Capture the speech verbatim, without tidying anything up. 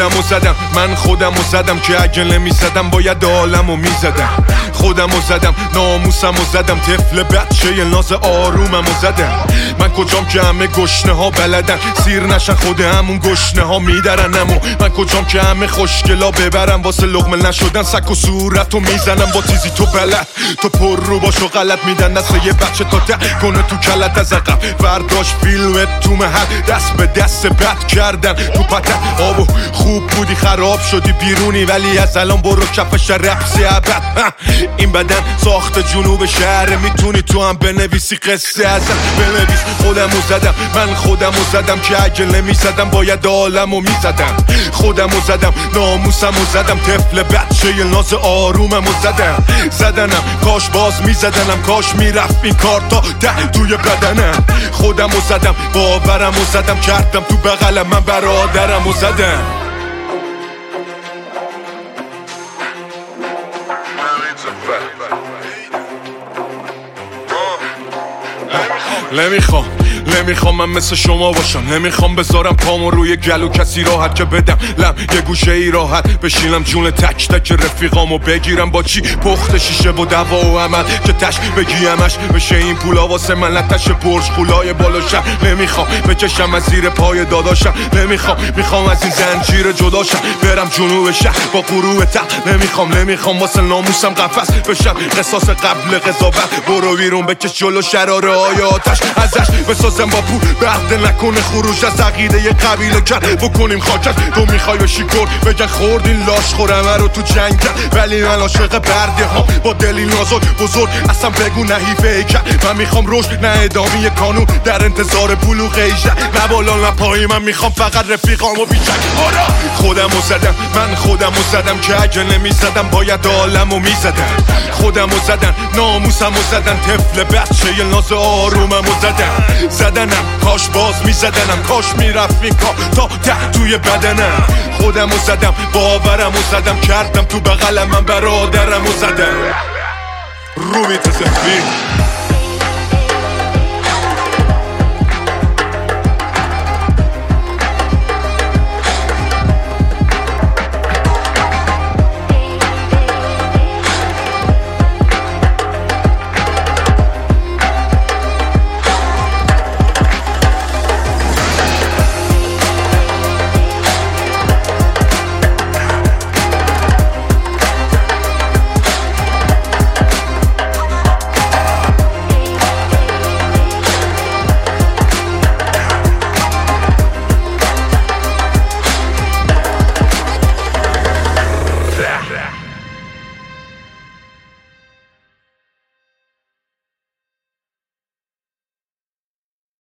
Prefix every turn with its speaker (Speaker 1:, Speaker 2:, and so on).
Speaker 1: خودمو زدم، من خودمو زدم که اگه نمیزدم باید عالمو میزدم. خودمو زدم، ناموسمو زدم، طفل بچه ناز آروممو زدم. من کجام که همه گشنه ها بلدن سیر نشن خود همون گشنه ها میدرنمو. من کجام که همه خوشگلا ببرم واسه لقمه نشدن سک و صورتو میزنم با تیزی تو بلد. تو پر رو باشو غلط میدن دست یه بچه تا ده کنه تو کلت از عقب برداشت فیلمت تو محل دست به دست بد کردن تو پتن. آبو خوب بودی خراب شدی بیرونی ولی از الان برو کفش رقصی ابد. این بدن ساخت جنوب شهر میتونی تو هم بنویسی قصه ازم بنویس. خودمو زدم، من خودمو زدم که اگه نمیزدم باید عالمو میزدم. خودمو زدم، ناموسمو زدم، طفل بچه ناز آروممو زدم. زدنم کاش باز میزدنم، کاش میرفت این کار تا ده توی بدنم. خودمو زدم، باورمو زدم، کردم تو بغلم من برادرمو زدم. نمیخوام نمیخوام من مثل شما باشم، نمیخوام بذارم پامو روی گلو کسی راحت که بدم لم یه گوشه ای راحت بشینم جون تک تک رفیقامو بگیرم با چی پخت شیشه و دوا و عمل که تش بگیمش بشه این پولا واسه من لتش برج قولای بالاشم. نمیخوام بکشم از زیر پای داداشم، نمیخوام میخوام از این زنجیر جداشم برم جنوب شهر با غروب تق. نمیخوام نمیخوام واسه ناموسم قفس بشم قصاص قبل قضاوت. برو بیرون بکش جلو شراره های آتش ازش بسازم با پول بعد نکنه خروج از عقیده یه قبیله کرد بکنیم خاکش. تو میخوای بشی گل بگن خوردین لاش خورمه رو تو جنگ کرد ولی من عاشق برده ها با دلی نازک بزرگ اصلا بگو نحیفه کرد. من میخوام رشد نه ادامه قانون در انتظار بلوغ ایجا نه بالا نه پایی. من میخوام فقط رفیقامو بیچک. آره خودمو زدم، من خودمو زدم که اگه نمیزدم باید عالمو میزدم. خودمو زدم، ناموسمو زدم، طفل بچه ناز آروممو زدم. زدنم کاش باز میزدنم، کاش میرفت این کار تا ده توی بدنم. خودمو زدم، باورمو زدم، کردم تو بغلم من برادرمو زدم. رومی تسفیر